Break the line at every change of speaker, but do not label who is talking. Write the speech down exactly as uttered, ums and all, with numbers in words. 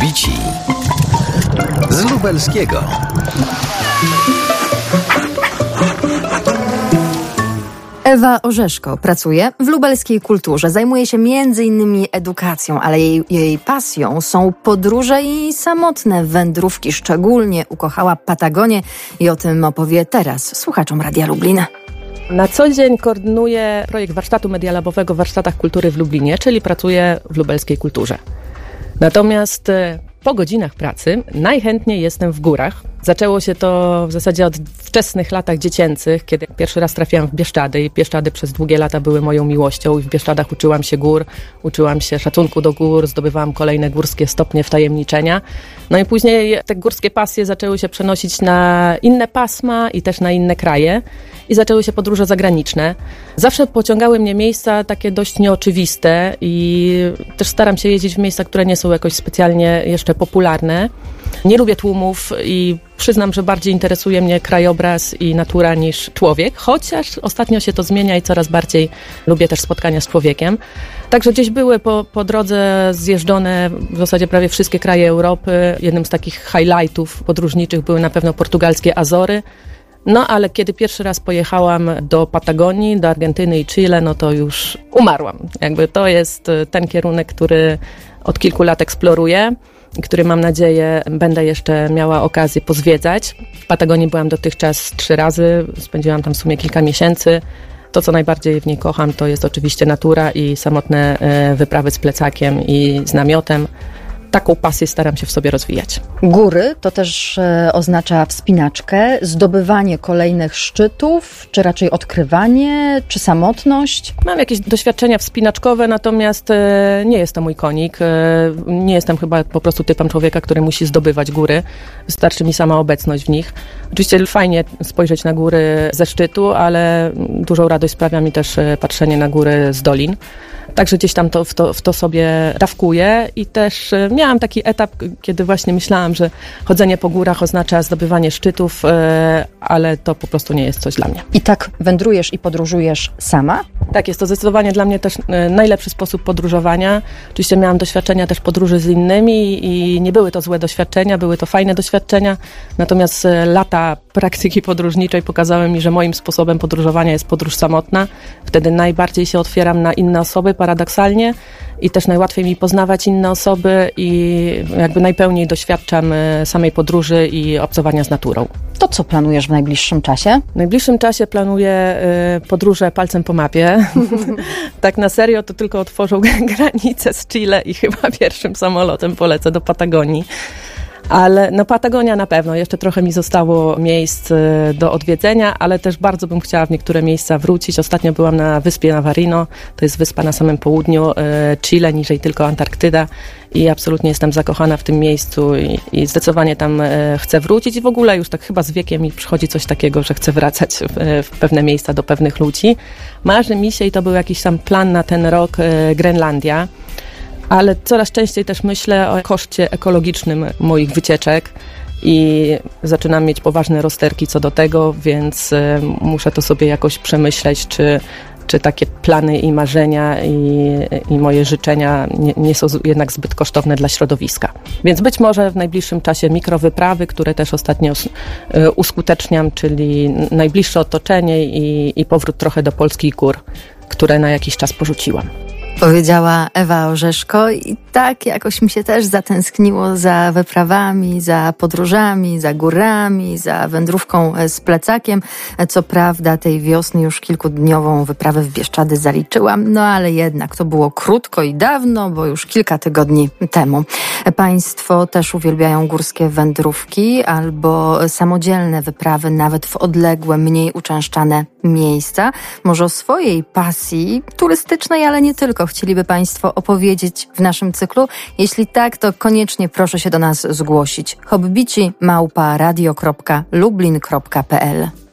Hobbici z lubelskiego.
Ewa Orzeszko pracuje w lubelskiej kulturze. Zajmuje się między innymi edukacją, ale jej, jej pasją są podróże i samotne wędrówki. Szczególnie ukochała Patagonię i o tym opowie teraz słuchaczom Radia Lublin.
Na co dzień koordynuję projekt warsztatu medialabowego w Warsztatach Kultury w Lublinie, czyli pracuję w lubelskiej kulturze. Natomiast po godzinach pracy najchętniej jestem w górach. Zaczęło się to w zasadzie od wczesnych latach dziecięcych, kiedy pierwszy raz trafiłam w Bieszczady i Bieszczady przez długie lata były moją miłością i w Bieszczadach uczyłam się gór, uczyłam się szacunku do gór, zdobywałam kolejne górskie stopnie wtajemniczenia. No i później te górskie pasje zaczęły się przenosić na inne pasma i też na inne kraje i zaczęły się podróże zagraniczne. Zawsze pociągały mnie miejsca takie dość nieoczywiste i też staram się jeździć w miejsca, które nie są jakoś specjalnie jeszcze popularne. Nie lubię tłumów i przyznam, że bardziej interesuje mnie krajobraz i natura niż człowiek, chociaż ostatnio się to zmienia i coraz bardziej lubię też spotkania z człowiekiem. Także gdzieś były po, po drodze zjeżdżone w zasadzie prawie wszystkie kraje Europy. Jednym z takich highlightów podróżniczych były na pewno portugalskie Azory. No ale kiedy pierwszy raz pojechałam do Patagonii, do Argentyny i Chile, no to już umarłam. Jakby to jest ten kierunek, który od kilku lat eksploruję, który mam nadzieję będę jeszcze miała okazję pozwiedzać. W Patagonii byłam dotychczas trzy razy, spędziłam tam w sumie kilka miesięcy. To, co najbardziej w niej kocham, to jest oczywiście natura i samotne wyprawy z plecakiem i z namiotem. Taką pasję staram się w sobie rozwijać.
Góry to też e, oznacza wspinaczkę, zdobywanie kolejnych szczytów, czy raczej odkrywanie, czy samotność?
Mam jakieś doświadczenia wspinaczkowe, natomiast e, nie jest to mój konik. E, nie jestem chyba po prostu typem człowieka, który musi zdobywać góry. Wystarczy mi sama obecność w nich. Oczywiście fajnie spojrzeć na góry ze szczytu, ale dużą radość sprawia mi też patrzenie na góry z dolin. Także gdzieś tam to, w, to, w to sobie dawkuję i też miałam taki etap, kiedy właśnie myślałam, że chodzenie po górach oznacza zdobywanie szczytów, ale to po prostu nie jest coś dla mnie.
I tak wędrujesz i podróżujesz sama?
Tak, jest to zdecydowanie dla mnie też najlepszy sposób podróżowania. Oczywiście miałam doświadczenia też podróży z innymi i nie były to złe doświadczenia, były to fajne doświadczenia, natomiast lata praktyki podróżniczej pokazały mi, że moim sposobem podróżowania jest podróż samotna. Wtedy najbardziej się otwieram na inne osoby, paradoksalnie, i też najłatwiej mi poznawać inne osoby i jakby najpełniej doświadczam samej podróży i obcowania z naturą.
To co planujesz w najbliższym czasie?
W najbliższym czasie planuję podróże palcem po mapie. Tak na serio to tylko otworzą granicę z Chile i chyba pierwszym samolotem polecę do Patagonii. Ale no Patagonia na pewno, jeszcze trochę mi zostało miejsc do odwiedzenia, ale też bardzo bym chciała w niektóre miejsca wrócić. Ostatnio byłam na wyspie Navarino, to jest wyspa na samym południu Chile, niżej tylko Antarktyda i absolutnie jestem zakochana w tym miejscu i, i zdecydowanie tam chcę wrócić i w ogóle już tak chyba z wiekiem mi przychodzi coś takiego, że chcę wracać w, w pewne miejsca do pewnych ludzi. Marzy mi się i to był jakiś tam plan na ten rok Grenlandia. Ale coraz częściej też myślę o koszcie ekologicznym moich wycieczek i zaczynam mieć poważne rozterki co do tego, więc muszę to sobie jakoś przemyśleć, czy, czy takie plany i marzenia i, i moje życzenia nie, nie są jednak zbyt kosztowne dla środowiska. Więc być może w najbliższym czasie mikrowyprawy, które też ostatnio uskuteczniam, czyli najbliższe otoczenie i, i powrót trochę do polskich gór, które na jakiś czas porzuciłam.
Powiedziała Ewa Orzeszko i tak jakoś mi się też zatęskniło za wyprawami, za podróżami, za górami, za wędrówką z plecakiem. Co prawda tej wiosny już kilkudniową wyprawę w Bieszczady zaliczyłam, no ale jednak to było krótko i dawno, bo już kilka tygodni temu. Państwo też uwielbiają górskie wędrówki albo samodzielne wyprawy nawet w odległe, mniej uczęszczane miejsca. Może o swojej pasji turystycznej, ale nie tylko chcieliby Państwo opowiedzieć w naszym cyklu? Jeśli tak, to koniecznie proszę się do nas zgłosić. hobbici małpa radio kropka lublin kropka p l